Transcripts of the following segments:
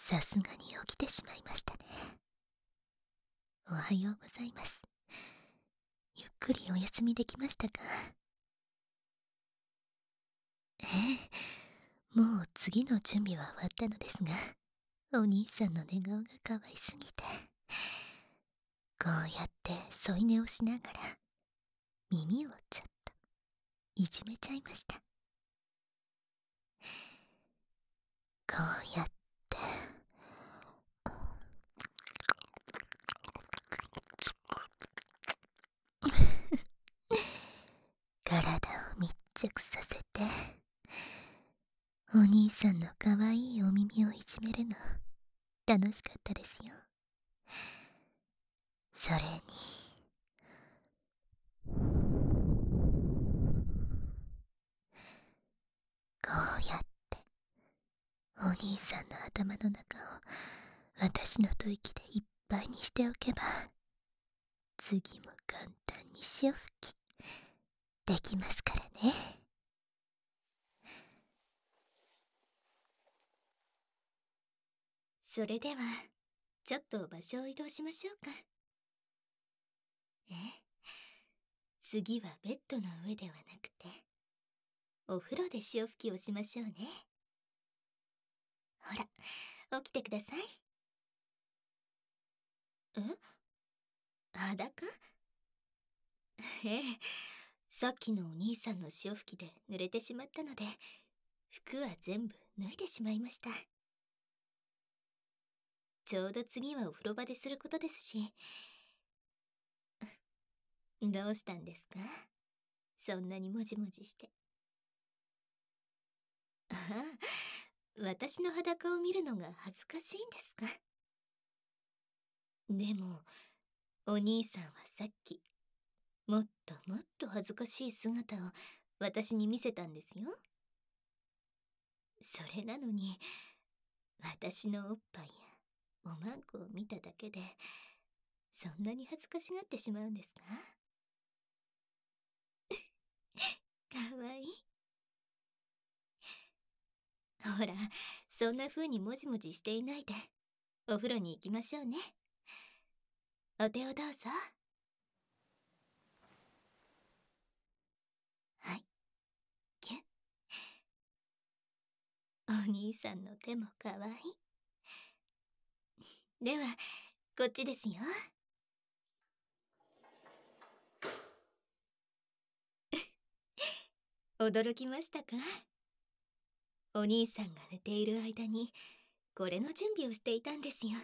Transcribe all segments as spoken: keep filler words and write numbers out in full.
さすがに起きてしまいましたね。おはようございます。ゆっくりお休みできましたか？ええ、もう次の準備は終わったのですが、お兄さんの寝顔が可愛すぎて、こうやって添い寝をしながら耳をちょっといじめちゃいました。こうやって体を密着させて、お兄さんの可愛いお耳をいじめるの楽しかったですよ。それにこうやってお兄さんの頭の中を私の吐息でいっぱいにしておけば、次も簡単に潮吹きできますからね。それではちょっと場所を移動しましょうか。え次はベッドの上ではなくてお風呂で潮吹きをしましょうね。ほら、起きてください。え、裸？ええ、さっきのお兄さんの潮吹きで濡れてしまったので、服は全部脱いでしまいました。ちょうど次はお風呂場ですることですし。どうしたんですか？そんなにもじもじして。ああ、私の裸を見るのが恥ずかしいんですか？でもお兄さんはさっきもっともっと恥ずかしい姿を私に見せたんですよ。それなのに私のおっぱいやおまんこを見ただけでそんなに恥ずかしがってしまうんですか？かわいい。ほら、そんな風にもじもじしていないでお風呂に行きましょうね。お手をどうぞ。はい、キュッ。お兄さんの手もかわいい。ではこっちですよ。驚きましたか？お兄さんが寝ている間にこれの準備をしていたんですよ。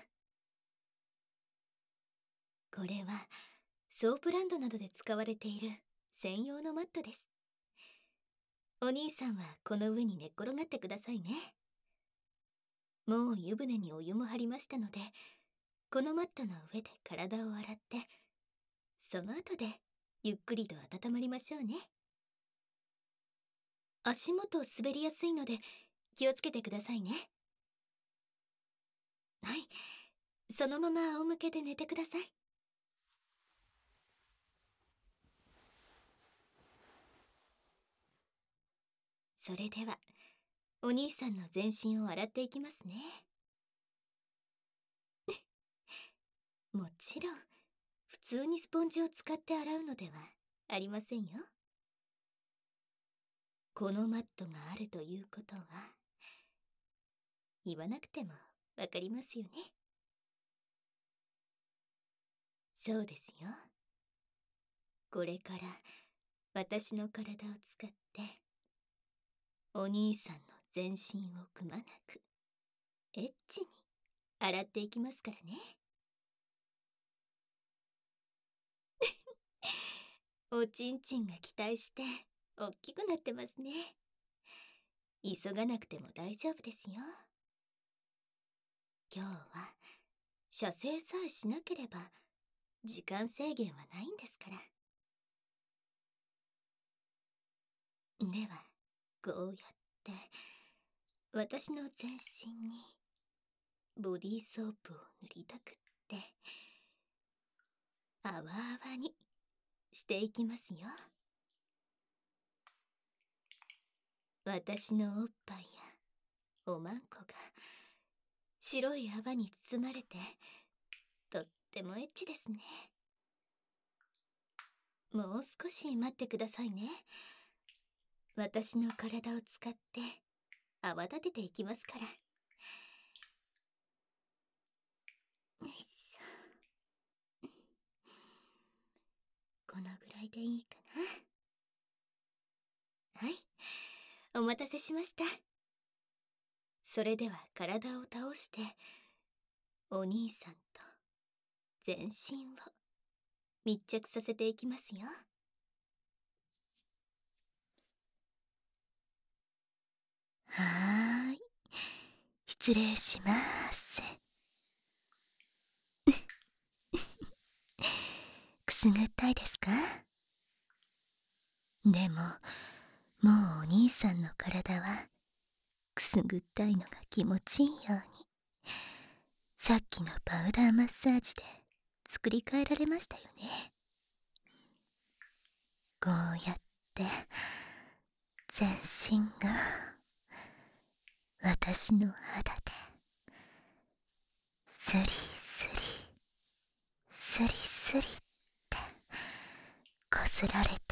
これはソープランドなどで使われている専用のマットです。お兄さんはこの上に寝っ転がってくださいね。もう湯船にお湯も張りましたので、このマットの上で体を洗って、その後でゆっくりと温まりましょうね。足元滑りやすいので気をつけてくださいね。はい、そのまま仰向けで寝てください。それではお兄さんの全身を洗っていきますね。もちろん普通にスポンジを使って洗うのではありませんよ。このマットがあるということは言わなくてもわかりますよね。そうですよ。これから私の体を使ってお兄さんの全身をくまなくエッチに洗っていきますからね。おちんちんが期待しておっきくなってますね。急がなくても大丈夫ですよ。今日は射精さえしなければ時間制限はないんですから。ではこうやって私の全身にボディーソープを塗りたくってあわあわにしていきますよ。私のおっぱいやおまんこが白い泡に包まれてとってもエッチですね。もう少し待ってくださいね。私の体を使って泡立てていきますから。よいしょ。このぐらいでいいかな。はい、お待たせしました。それでは体を倒してお兄さんと全身を密着させていきますよ。はーい、失礼します。くすぐったいですか？でももうお兄さんの体はくすぐったいのが気持ちいいように、さっきのパウダーマッサージで作り変えられましたよね。こうやって全身が私の肌でスリスリスリスリってこすられて、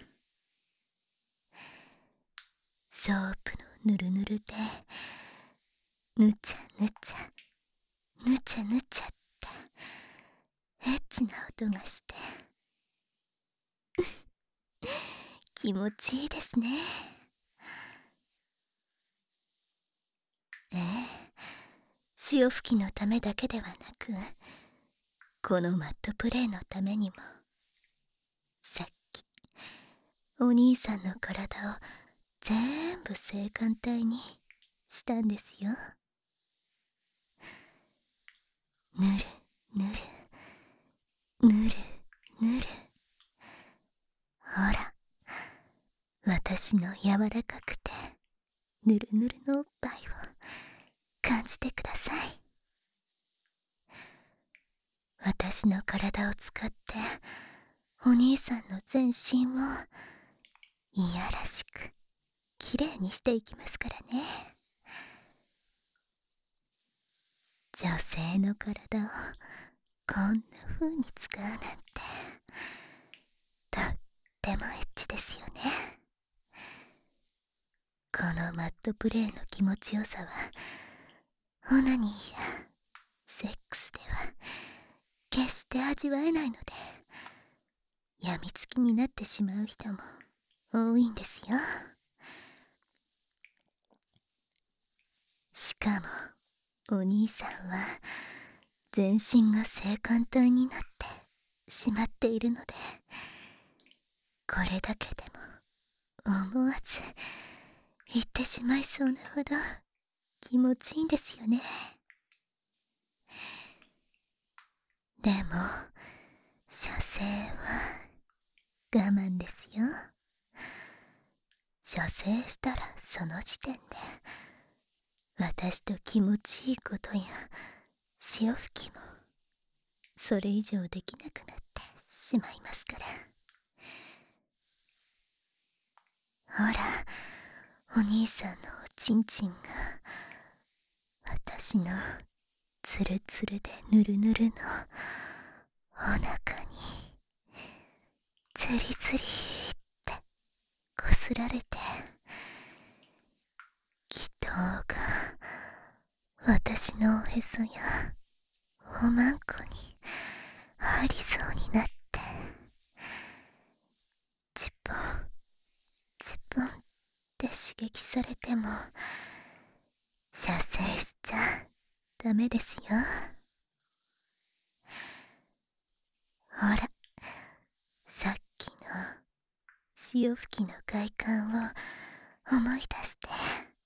ソープのぬるぬるでぬちゃぬちゃぬちゃぬちゃってエッチな音がして気持ちいいですね。ええ、潮吹きのためだけではなく、このマットプレイのためにも、さっきお兄さんの体を全部性感帯にしたんですよ。ぬるぬるぬるぬる。ほら、私の柔らかくてぬるぬるのおっぱいを感じてください。私の体を使ってお兄さんの全身をいやらしくきれいにしていきますからね。女性の体をこんな風に使うなんてとってもエッチですよね。このマットプレイの気持ちよさはオナニーやセックスでは決して味わえないので、やみつきになってしまう人も多いんですよ。しかもお兄さんは全身が性感帯になってしまっているので、これだけでも思わず言ってしまいそうなほど気持ちいいんですよね。でも射精は我慢ですよ。射精したらその時点で私と気持ちいいことや潮吹きもそれ以上できなくなってしまいますから。ほら、お兄さんのおちんちんが私のツルツルでヌルヌルのお腹にツリツリってこすられて、気筒が私のおへそやおまんこに入りそうになって、チポンチポンって刺激されても射精しちゃダメですよ。ほら、さっきの潮吹きの快感を思い出して。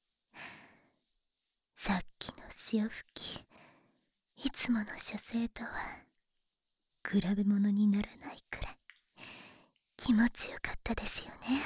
さっきの潮吹き、いつもの射精とは比べ物にならないくらい気持ちよかったですよね。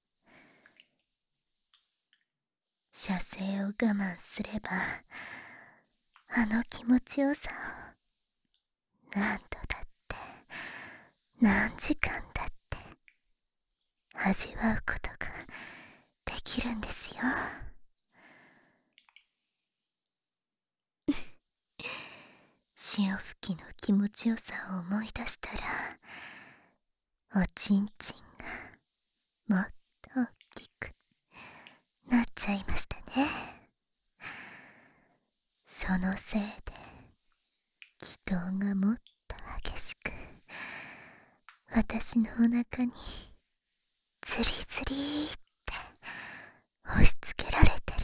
射精を我慢すればあの気持ちよさを何度だって何時間だって味わうことができるんですよ。 気持ちよさを思い出したら、おちんちんがもっと大きくなっちゃいましたね。そのせいで気道がもっと激しく、私のお腹にズリズリーって押し付けられてる。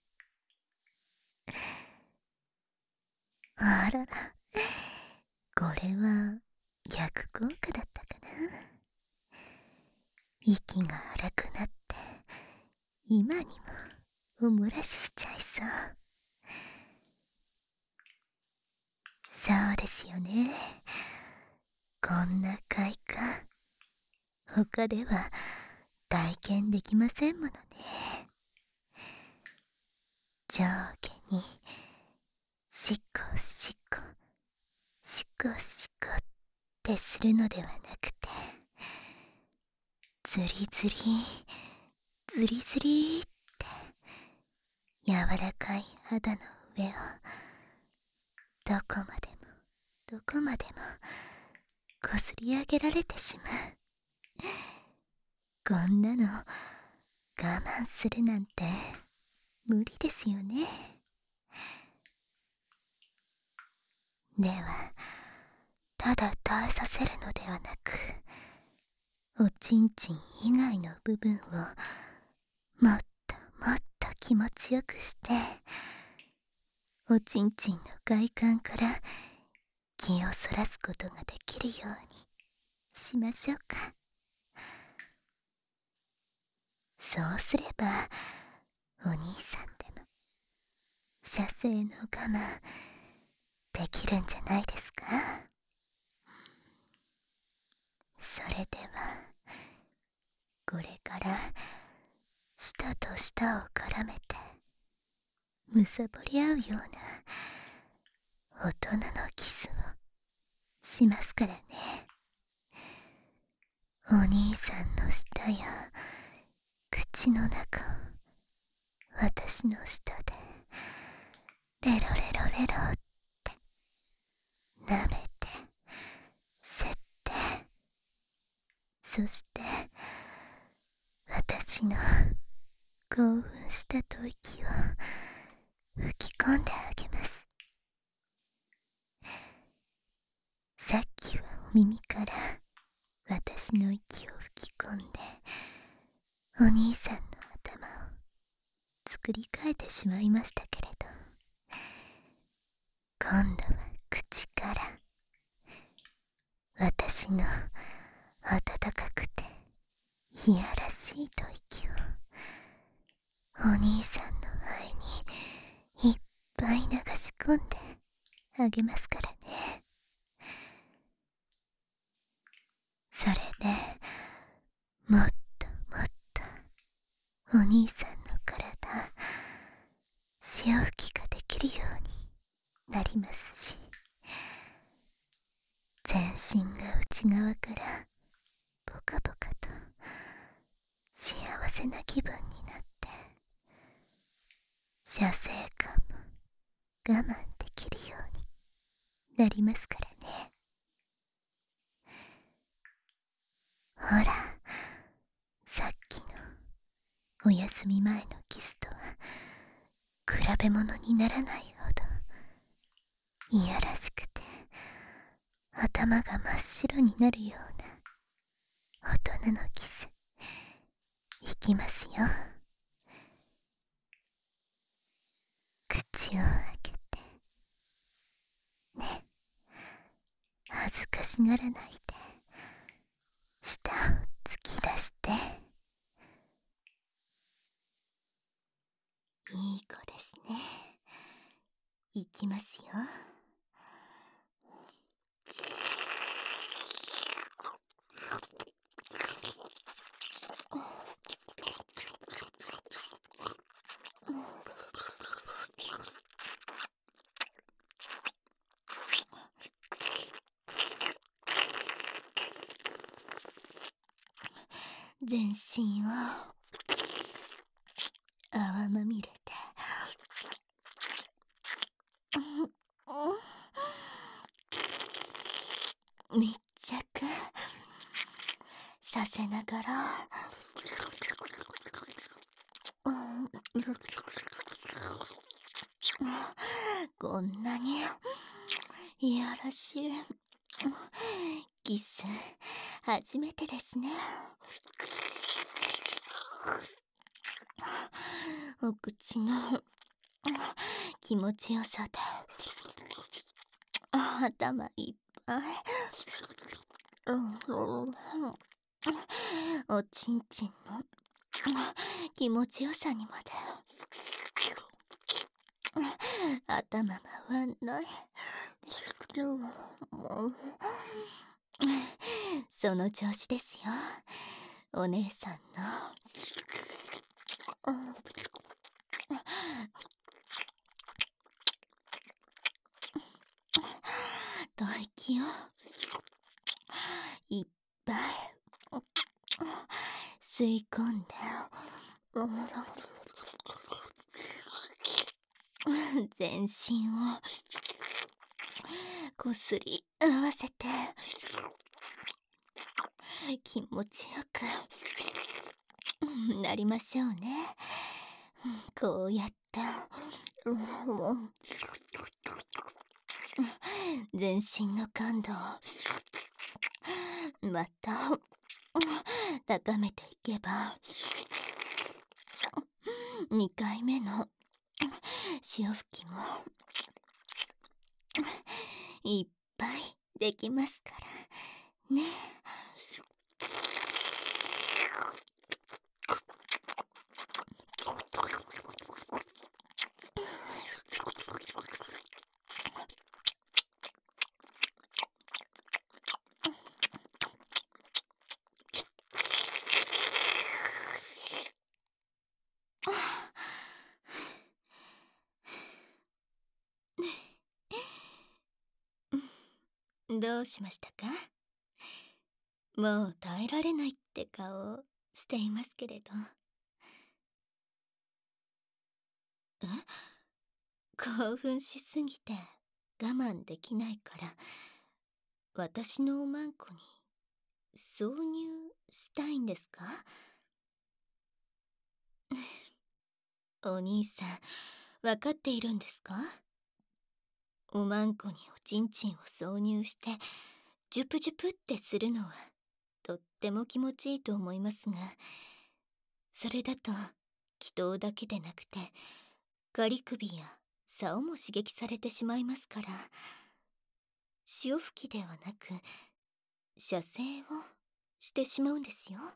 あらら、これは逆効果だったかな。息が荒くなって今にもお漏らししちゃいそう。そうですよね。こんな快感他では体験できませんものね。上下にシコシコシコシコってするのではなくて、ズリズリズリズリって柔らかい肌の上をどこまでもどこまでもこすり上げられてしまう。こんなの我慢するなんて無理ですよね。ではただ耐えさせるのではなく、おちんちん以外の部分をもっともっと気持ちよくして、おちんちんの外観から気をそらすことができるようにしましょうか。そうすればお兄さんでも射精の我慢できるんじゃないですか。それではこれから舌と舌を絡めてむさぼり合うような大人のキスをしますからね。お兄さんの舌や口の中を私の舌でレロレロレロって舐めて吸って、そして私の興奮した吐息を吹き込んであげます。さっきはお耳から私の息を吹き込んでお兄さんの頭を作り変えてしまいましたけれど、今度は口から私の暖かくていやらしい吐息をお兄さんの肺にいっぱい流し込んであげますからね。それでもっともっとお兄さんの体潮吹きができるようになりますし、全身が内側からポカポカと幸せな気分になって、射精感も我慢できるようになりますからね。ほら、さっきのお休み前のキスとは比べ物にならないほどいやらしくて頭が真っ白になるような大人のキスいきますよ。口を開けてね、恥ずかしがらないで舌を突き出して。いい子ですね。いきますよ。全身を泡まみれてこんなにいやらしいキス初めてですね。お口の気持ちよさで頭いっぱい。おちんちんの気持ちよさにまで頭回んない。その調子ですよ、お姉さんの。吐息をいっぱい吸い込んで、全身をこすり合わせて気持ちよくなりましょうね。こうやって全身の感度をまた高めていけば、にかいめの潮吹きもいっぱいできますからね。どうしましたか？もう耐えられないって顔をしていますけれど。え？興奮しすぎて我慢できないから私のおまんこに挿入したいんですか？お兄さん、わかっているんですか？おまんこにおちんちんを挿入してジュプジュプってするのはとっても気持ちいいと思いますが、それだと気筒だけでなくて仮首や竿も刺激されてしまいますから、潮吹きではなく射精をしてしまうんですよ。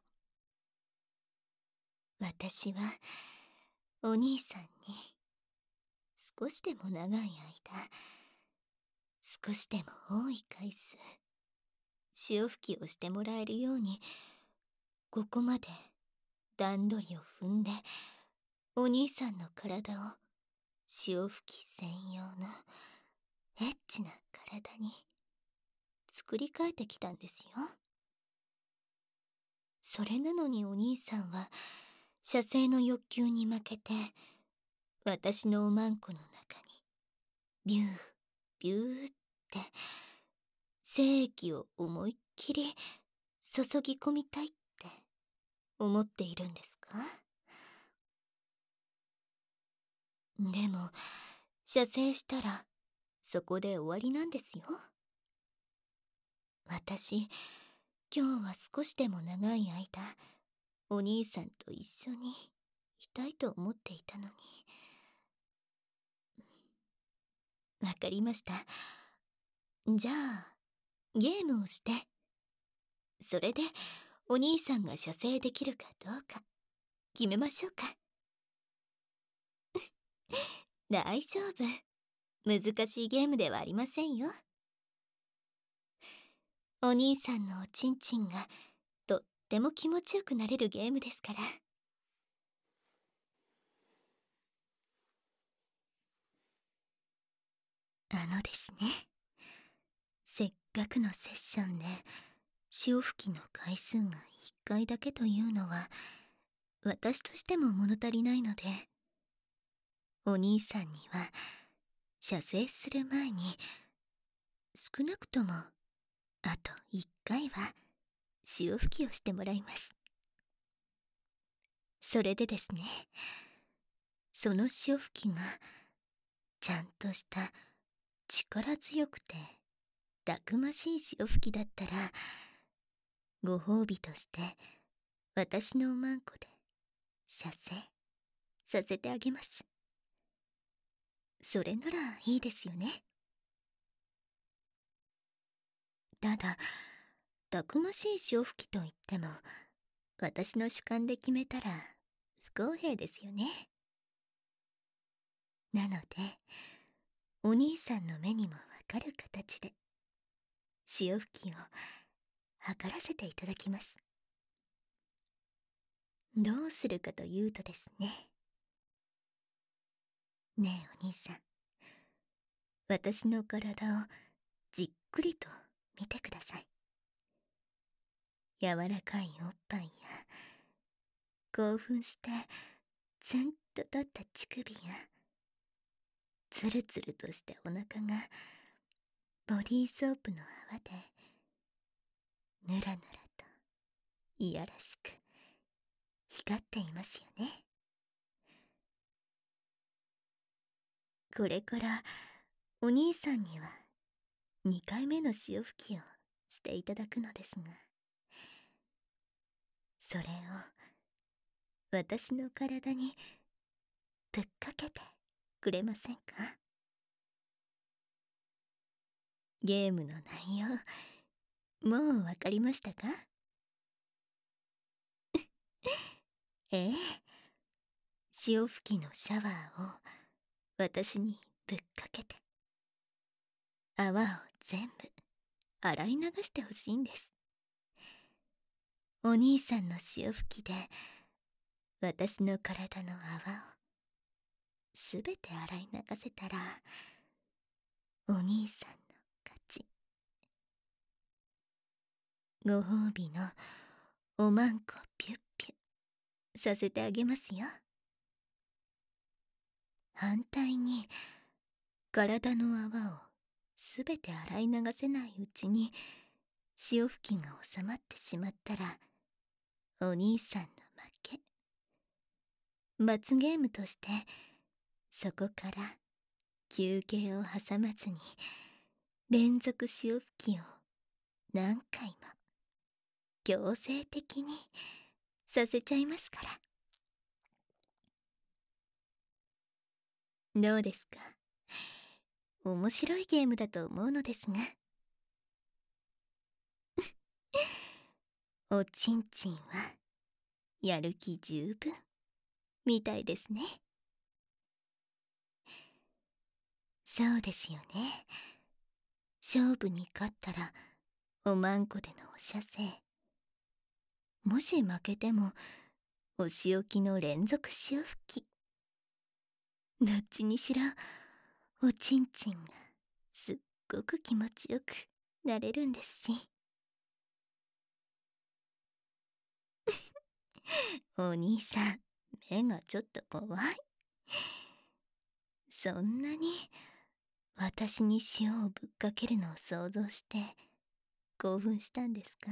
私はお兄さんに少しでも長い間、少しでも多い回数潮吹きをしてもらえるように、ここまで段取りを踏んでお兄さんの体を潮吹き専用のエッチな体に作り変えてきたんですよ。それなのにお兄さんは射精の欲求に負けて私のおまんこの中にビュービューって精液を思いっきり注ぎ込みたいって思っているんですか？でも射精したらそこで終わりなんですよ。私、今日は少しでも長い間お兄さんと一緒にいたいと思っていたのに。わかりました。じゃあゲームをしてそれでお兄さんが射精できるかどうか決めましょうか。大丈夫、難しいゲームではありませんよ。お兄さんのおちんちんがとっても気持ちよくなれるゲームですから。あのですね、せっかくのセッションで潮吹きの回数がいっかいだけというのは私としても物足りないので、お兄さんには射精する前に少なくともあといっかいは潮吹きをしてもらいます。それでですね、 その潮吹きがちゃんとした力強くてたくましい潮吹きだったら、ご褒美として私のおまんこで射精させてあげます。それならいいですよね。ただ、たくましい潮吹きといっても、私の主観で決めたら不公平ですよね。なので、お兄さんの目にもわかる形で潮吹きを測らせていただきます。どうするかというとですね。ねえお兄さん、私の体をじっくりと見てください。柔らかいおっぱいや、興奮してツンと立った乳首や、つるつるとしたお腹がボディーソープの泡でぬらぬらといやらしく光っていますよね。これからお兄さんにはにかいめの潮吹きをしていただくのですが、それを私の体にぶっかけてくれませんか？ゲームの内容、もうわかりましたか？ええ、潮吹きのシャワーを私にぶっかけて、泡を全部洗い流してほしいんです。お兄さんの潮吹きで私の体の泡をすべて洗い流せたら、お兄さんの勝ち。ご褒美のおまんこピュッピュさせてあげますよ。反対に体の泡をすべて洗い流せないうちに潮吹きが収まってしまったら、お兄さんの負け。罰ゲームとしてそこから休憩を挟まずに連続潮吹きを何回も強制的にさせちゃいますから。どうですか？面白いゲームだと思うのですが。おちんちんはやる気十分みたいですね。そうですよね。勝負に勝ったらおまんこでのお射精、もし負けてもお仕置きの連続潮吹き。どっちにしろおちんちんがすっごく気持ちよくなれるんですし。お兄さん、目がちょっと怖い。そんなに私に塩をぶっかけるのを想像して興奮したんですか？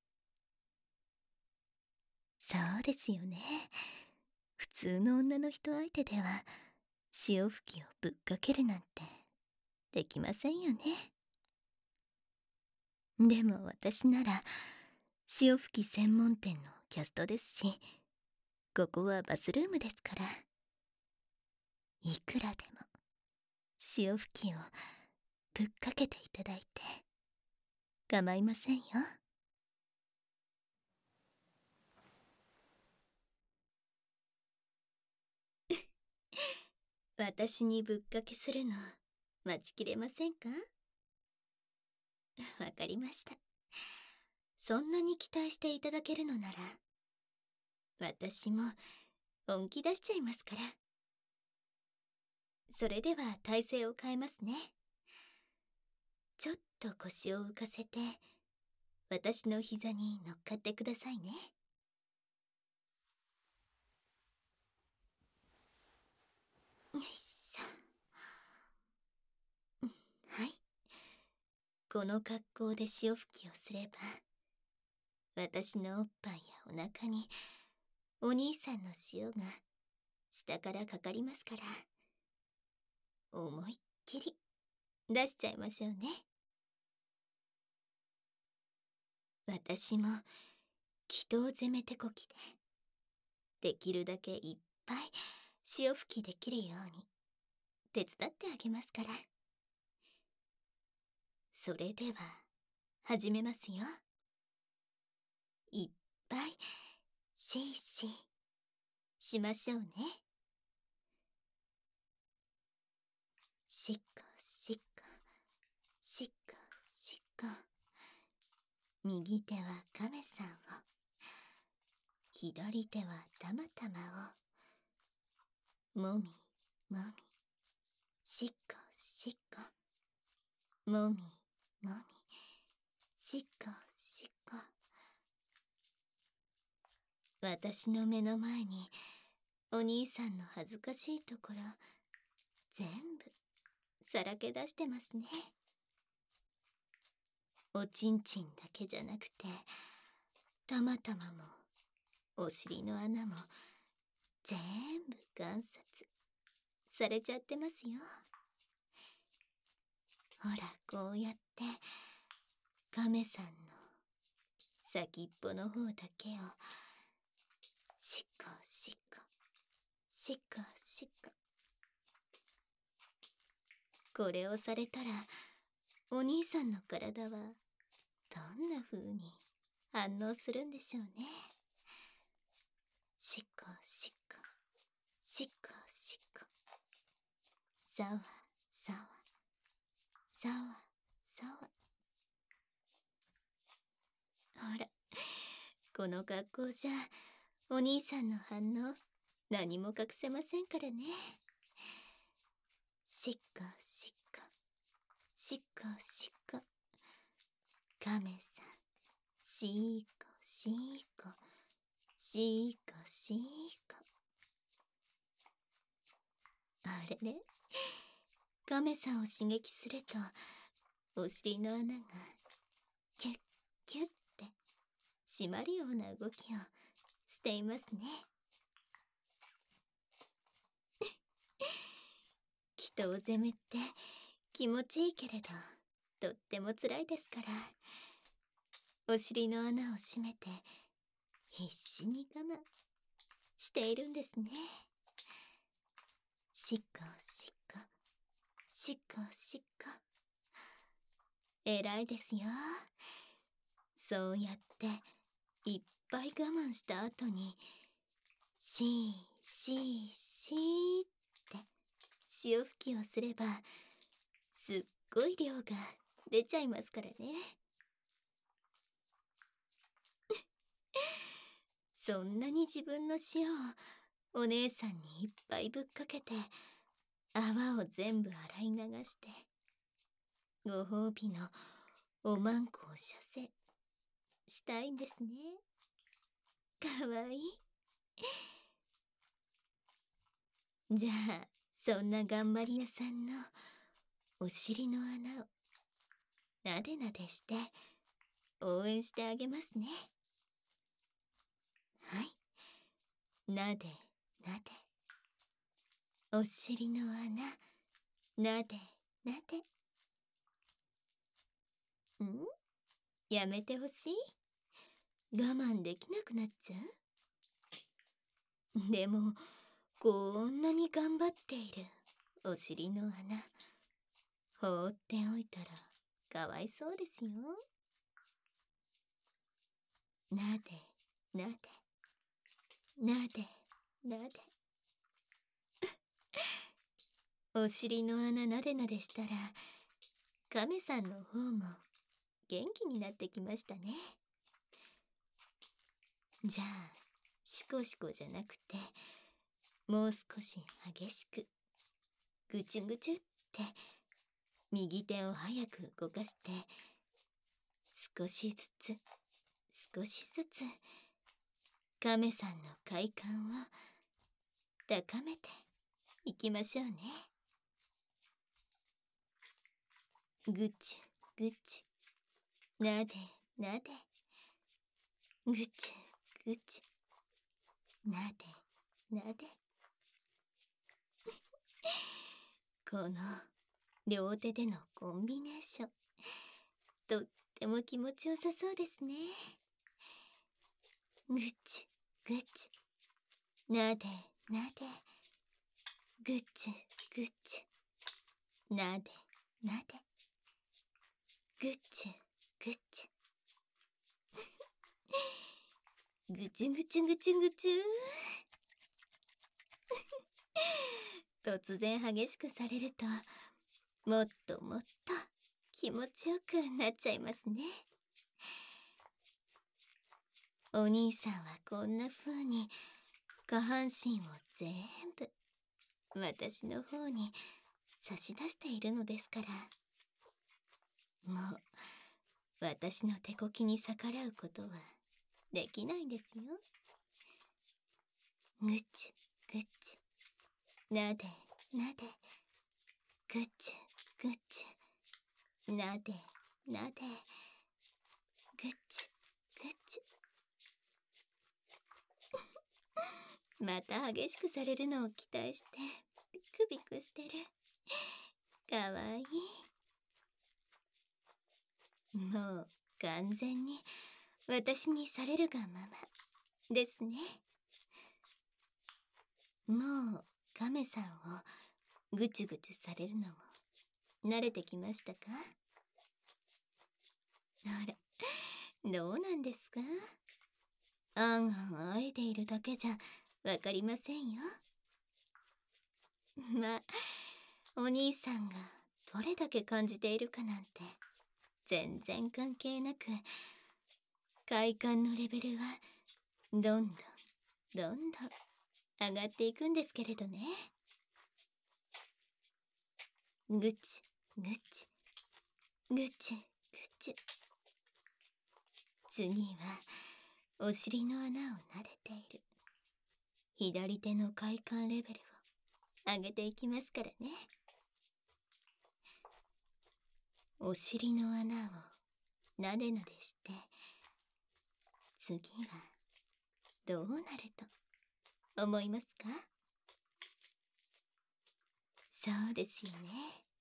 そうですよね。普通の女の人相手では潮吹きをぶっかけるなんてできませんよね。でも私なら潮吹き専門店のキャストですし、ここはバスルームですから、いくらでも潮吹きをぶっかけていただいて構いませんよ。私にぶっかけするの待ちきれませんか？わかりました。そんなに期待していただけるのなら、私も本気出しちゃいますから。それでは体勢を変えますね。ちょっと腰を浮かせて私の膝に乗っかってくださいね。よいしょ。はい。この格好で潮吹きをすれば、私のおっぱいやお腹にお兄さんの潮が下からかかりますから、思いっきり出しちゃいましょうね。私も祈祷攻め手こきで、できるだけいっぱい潮吹きできるように手伝ってあげますから。それでは始めますよ。いっぱいシーシーしましょうね。しっこしっこしっこしっこ。右手は亀さんを、左手はたまたまをもみもみ、しっこしっこ、もみもみ、しっこしっこ。私の目の前にお兄さんの恥ずかしいところ全部さらけ出してますね。おちんちんだけじゃなくて、たまたまもお尻の穴も全部観察されちゃってますよ。ほら、こうやって亀さんの先っぽの方だけをしっこしっこしっこしっこ。これをされたらお兄さんの体はどんな風に反応するんでしょうね。しっこしっこしっこしっこ、さわさわさわさわ。ほら、この格好じゃお兄さんの反応何も隠せませんからね。しっこしっこしっこしっこ、亀さんしっこしっこしっこしっこ。あれれ、亀さんを刺激するとお尻の穴がキュッキュッって締まるような動きをしていますね。祈祷攻めって気持ちいいけれどとっても辛いですから、お尻の穴を閉めて必死に我慢しているんですね。しっこしっこしっこしっこ。偉いですよ。そうやっていっぱい我慢した後にシーシーシーって潮吹きをすればすっごい量が出ちゃいますからね。そんなに自分の塩をお姉さんにいっぱいぶっかけて泡を全部洗い流してご褒美のおまんこを射精したいんですね。かわいい。じゃあそんな頑張り屋さんのお尻の穴をなでなでして応援してあげますね。はい、なでなで、お尻の穴なでなで。ん？やめてほしい？我慢できなくなっちゃう？でもこんなに頑張っているお尻の穴放っておいたらかわいそうですよ。なでなでなでなでお尻の穴なでなでしたら亀さんの方も元気になってきましたね。じゃあシコシコじゃなくてもう少し激しくぐちゅぐちゅって右手を早く動かして少しずつ少しずつ亀さんの快感を高めていきましょうね。ぐちゅぐちゅなでなでぐちゅぐちゅなでなでこの両手でのコンビネーション、とっても気持ちよさそうですね。ぐちぐち、なでなで、ぐちぐち、なでなで、ぐちぐち。ぐちゅぐちゅぐちゅぐちゅ突然激しくされると、もっともっと気持ちよくなっちゃいますね。お兄さんはこんな風に下半身を全部私の方に差し出しているのですから、もう私の手こきに逆らうことはできないんですよ。ぐちぐち、なでなで、ぐちぐち、なでなで、ぐちぐち。また激しくされるのを期待してビクビクしてる。かわいい。もう完全に私にされるがままですね。もうカメさんをぐちゅぐちゅされるのも慣れてきましたか？あら、どうなんですか？あんあんあえているだけじゃわかりませんよ。まあ、お兄さんがどれだけ感じているかなんて全然関係なく、快感のレベルはどんどんどんどん上がっていくんですけれどね。ぐちぐちぐちぐち。次はお尻の穴を撫でている左手の快感レベルを上げていきますからね。お尻の穴をなでなでして、次はどうなると思いますか？そうですよね。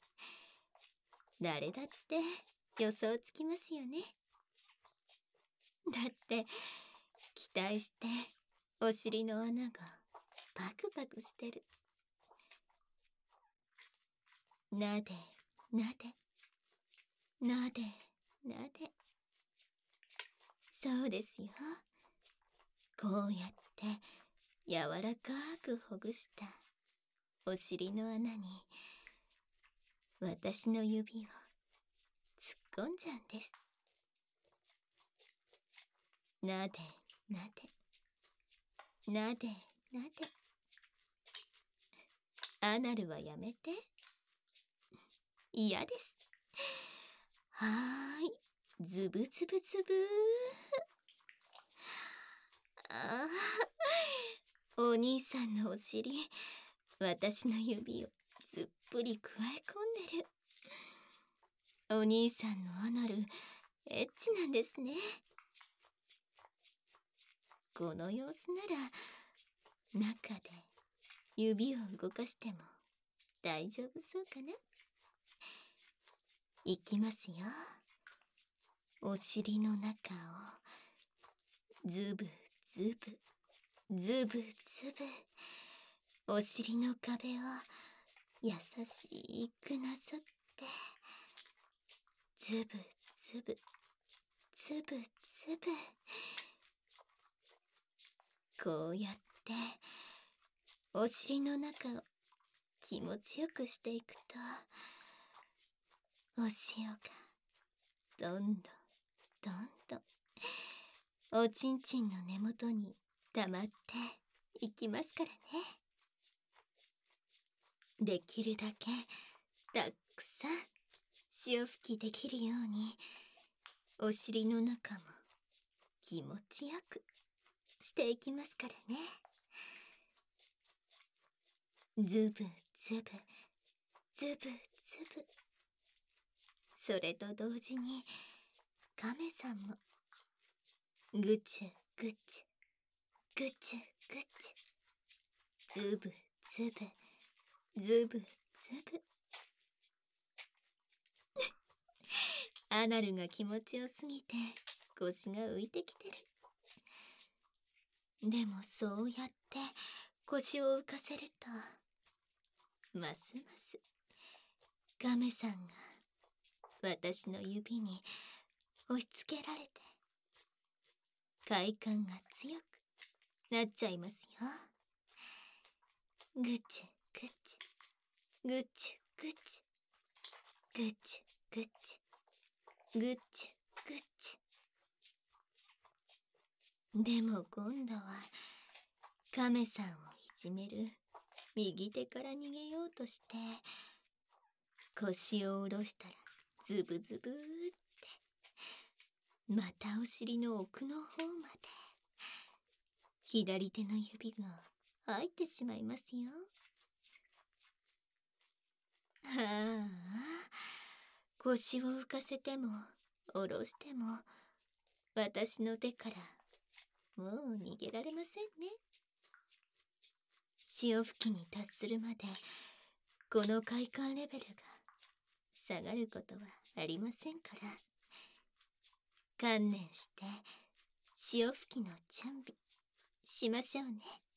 誰だって予想つきますよね。だって期待してお尻の穴がパクパクしてる。なでなでなでなで。そうですよ。こうやって柔らかくほぐしたお尻の穴に私の指を突っ込んじゃうんです。なでなでなでなで。アナルはやめて。嫌です。はーい、ズブズブズブー。ああ、お兄さんのお尻、私の指をずっぷりくわえ込んでる。お兄さんのアナル、エッチなんですね。この様子なら中で指を動かしても大丈夫そうかな。いきますよ。お尻の中をズブズブズブズブ、お尻の壁を優しくなさって、ズブズブズブズブ。こうやってお尻の中を気持ちよくしていくと、お塩がどんどんどんどんおちんちんの根元に溜まっていきますからね。できるだけたくさん潮吹きできるように、お尻の中も気持ちよくしていきますからね。ズブズブズブズブ。それと同時にカメさんもぐちゅぐちゅぐちゅぐちゅ、ズブズブズブズブ。 アナルが気持ちよすぎて腰が浮いてきてる。でもそうやって腰を浮かせると、ますますガメさんが私の指に押し付けられて快感が強くなっちゃいますよ。ぐちぐちぐちぐちぐちぐちぐちぐち。でも今度はカメさんをいじめる右手から逃げようとして腰を下ろしたらズブズブーってまたお尻の奥の方まで左手の指が入ってしまいますよ。はあ、腰を浮かせても下ろしても私の手からもう逃げられませんね。潮吹きに達するまでこの快感レベルが下がることはありませんから、観念して潮吹きの準備しましょうね。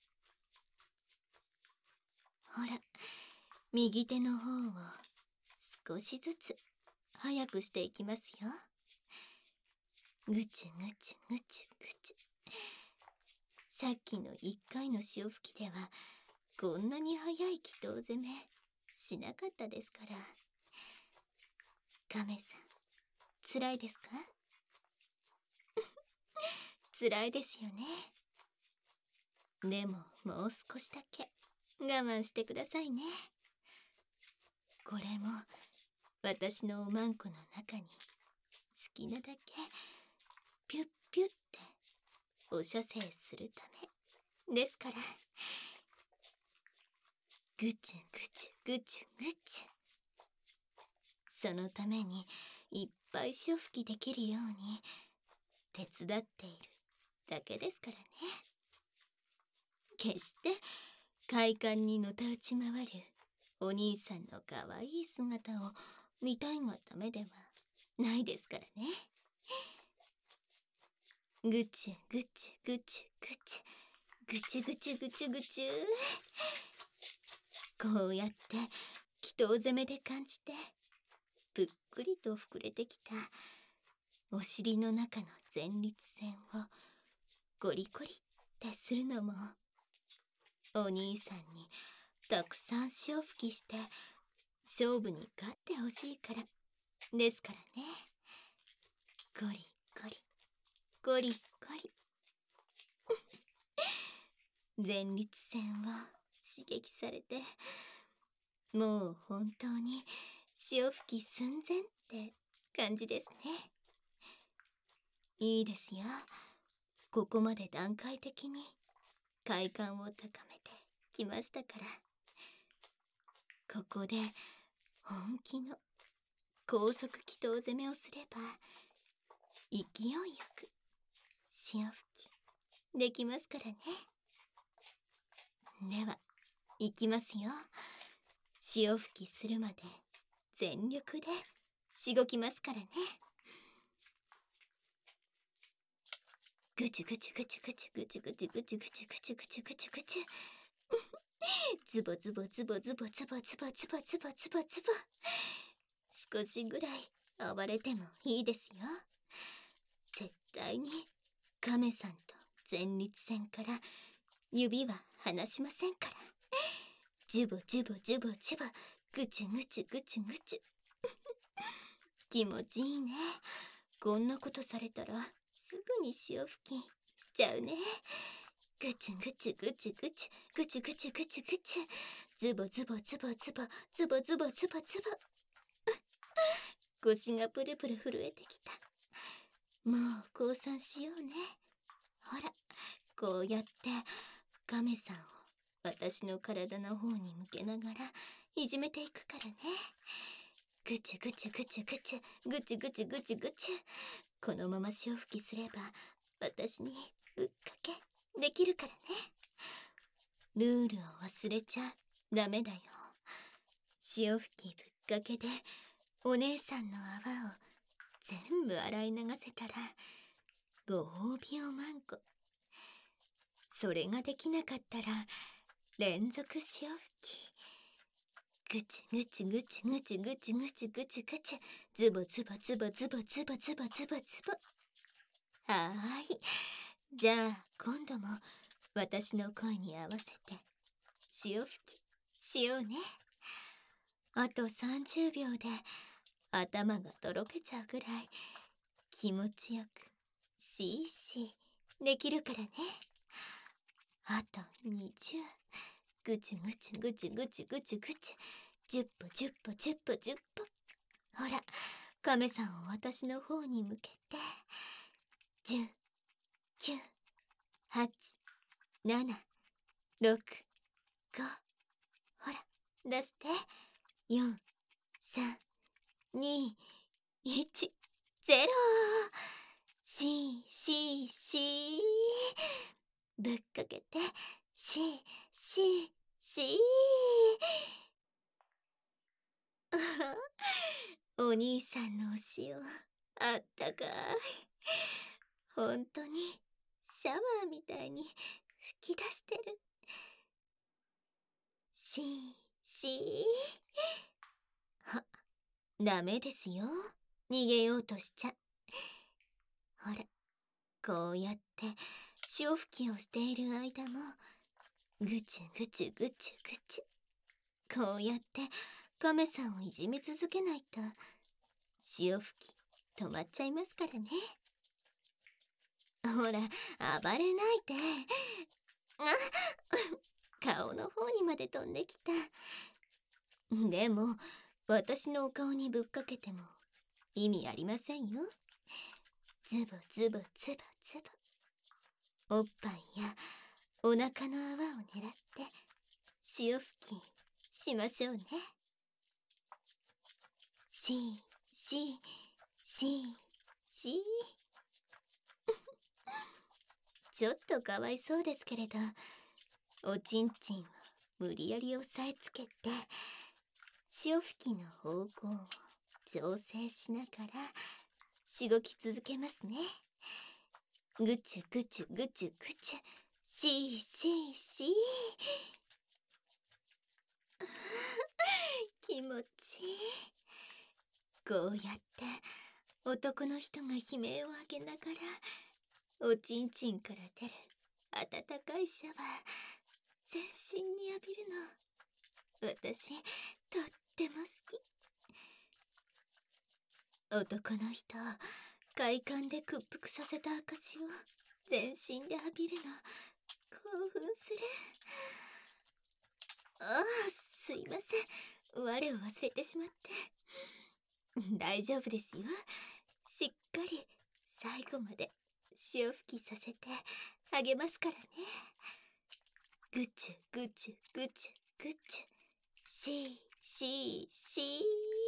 ほら、右手の方を少しずつ早くしていきますよ。ぐちぐちぐちぐち。さっきのいっかいの潮吹きではこんなに早い祈祷攻めしなかったですから。カメさん、辛いですか？辛いですよね。でももう少しだけ我慢してくださいね。これも私のおまんこの中に好きなだけピュッピュッってお射精するためですから。ぐちぐちぐちぐち。そのためにいっぱい潮吹きできるように手伝っているだけですからね。決して快感にのたうち回るお兄さんのかわいい姿を見たいがためではないですからね。ぐちぐちぐちぐちぐちぐちぐちぐち。こうやって祈祷攻めで感じてぷっくりと膨れてきたお尻の中の前立腺をゴリゴリってするのもお兄さんにたくさん潮吹きして勝負に勝ってほしいからですからね。ゴリゴリゴリゴリ前立腺を刺激されて、もう本当に潮吹き寸前って感じですね。いいですよ。ここまで段階的に快感を高めてきましたから。ここで本気の高速祈祷攻めをすれば勢いよく潮吹きできますからね。では行きますよ。潮吹きするまで全力でしごきますからね。ぐちぐちぐちぐちぐちぐちぐちぐちぐちぐちぐちぐち。ズボズボズボズボズボズボズボズボズボズボ。少しぐらい暴れてもいいですよ。絶対にカメさんと前立腺から指は離しませんから。ジュボジュボジュボジュボ、ぐちぐちぐちぐち。気持ちいいね。こんなことされたらすぐに潮吹きしちゃうね。ぐちぐちぐちぐちぐちぐちぐちぐち。ズボズボズボズボズボズボズボズボ。腰がプルプル震えてきた。もう降参しようね。ほら、こうやってカメさんを私の体の方に向けながらいじめていくからね。ぐちぐちぐちぐちぐちぐちぐちぐち。このまま潮吹きすれば私にうっかけできるからね。ルールを忘れちゃダメだよ。潮吹きぶっかけでお姉さんの泡を全部洗い流せたらご褒美をマンコ。それができなかったら連続潮吹き。ぐちぐちぐちぐちぐちぐちぐちぐち、ズボズボズボズボズボズボズボズボ。はーい、じゃあ今度も私の声に合わせて潮吹きしようね。あとさんじゅうびょうで頭がとろけちゃうぐらい気持ちよくシーシーできるからね。あとにじゅう、ぐちぐちぐちぐちぐちぐち、じゅっぽじゅっぽじゅっぽじゅっぽ。ほら、亀さんを私の方に向けて、じゅう、きゅう、はち、なな、ろく、ご。ほら、出して。よん、さん、に、いち、ゼロ。シーシーシー。ぶっかけて、シーシーシー。お兄さんのお塩、あったかい。ほんとにシャワーみたいに吹き出してる。シーシー。は、ダメですよ。逃げようとしちゃ。ほら、こうやって潮吹きをしている間も、ぐちゅぐちゅぐちゅぐちゅ。こうやって亀さんをいじめ続けないと潮吹き止まっちゃいますからね。ほら、暴れないで。あ顔の方にまで飛んできた。でも私のお顔にぶっかけても意味ありませんよ。ズボズボズボズボ。おっぱいやお腹の泡を狙って潮吹きしましょうね。シーシーシーシー。ちょっとかわいそうですけれど、おちんちんを無理やり押さえつけて潮吹きの方向を調整しながらしごき続けますね。ぐちゅぐちゅぐちゅぐちゅ、シーシーシー。気持ちいい。こうやって男の人が悲鳴を上げながらおちんちんから出る温かいシャワー全身に浴びるの、私とっても好き。男の人を快感で屈服させた証を全身で浴びるの興奮する。ああ、すいません、我を忘れてしまって。大丈夫ですよ。しっかり最後まで潮吹きさせてあげますからね。ぐちゅぐちゅぐちゅぐちゅ、シーシーシー。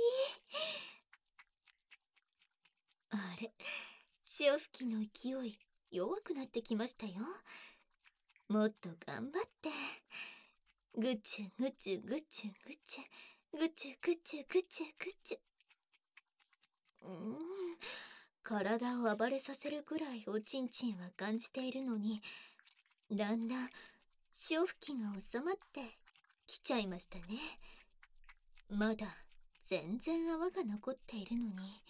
あれ、潮吹きの勢い弱くなってきましたよ。もっと頑張って。ぐちゅぐちゅぐちゅぐちゅぐちゅぐちゅぐちゅぐちゅ。うーん、体を暴れさせるぐらいおちんちんは感じているのに、だんだん潮吹きが収まってきちゃいましたね。まだ全然泡が残っているのに。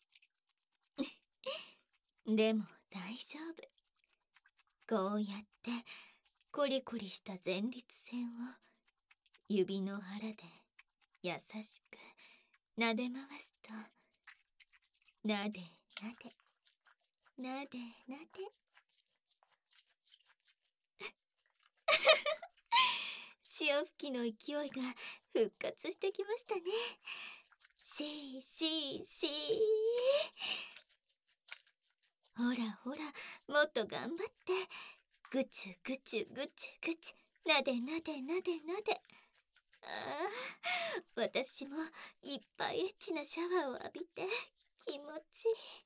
でも大丈夫。こうやってコリコリした前立腺を指の腹で優しく撫で回すと、なでなでなでなで。潮吹きの勢いが復活してきましたね。シーシーシー。ほらほら、もっと頑張って。ぐちゅぐちゅぐちゅぐちゅ、なでなでなでなで。ああ、私もいっぱいエッチなシャワーを浴びて気持ち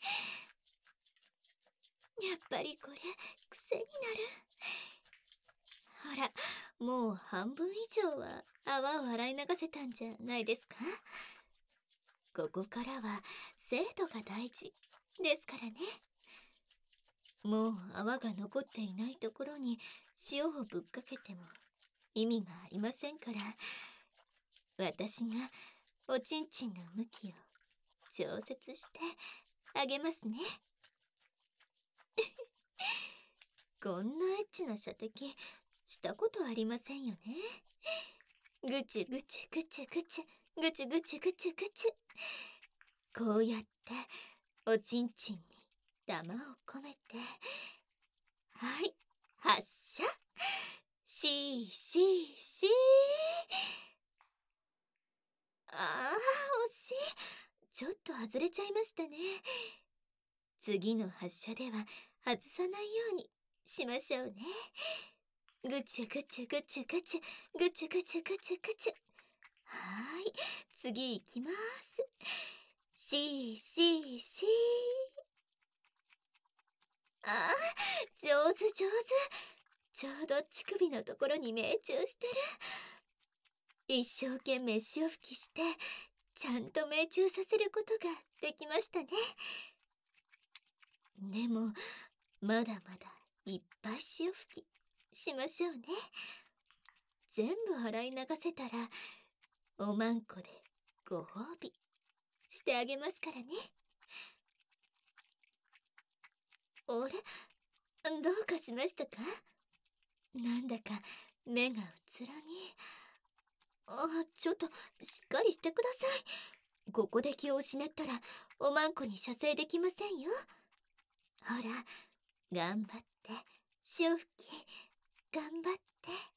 いい。やっぱりこれ癖になる。ほら、もう半分以上は泡を洗い流せたんじゃないですか。 ここからは精度が大事ですからね。もう泡が残っていないところに塩をぶっかけても意味がありませんから、私がおちんちんの向きを調節してあげますね。こんなエッチな射的したことありませんよね。ぐちぐちぐちぐちぐちぐちぐちぐち、こうやっておちんちんに玉を込めて、はい、発射。シーシーシー。ああ、惜しい。ちょっと外れちゃいましたね。次の発射では外さないようにしましょうね。ぐちぐちぐちぐちぐちぐちぐちぐち。はーい、次行きます。シーシーシー。ああ、上手上手。ちょうど乳首のところに命中してる。一生懸命潮吹きしてちゃんと命中させることができましたね。でもまだまだいっぱい潮吹きしましょうね。全部洗い流せたらおまんこでご褒美してあげますからね。あれ、どうかしましたか？なんだか目がうつろに。あ、ちょっとしっかりしてください。ここで気を失ったらおまんこに射精できませんよ。ほら、頑張って潮吹き、頑張って。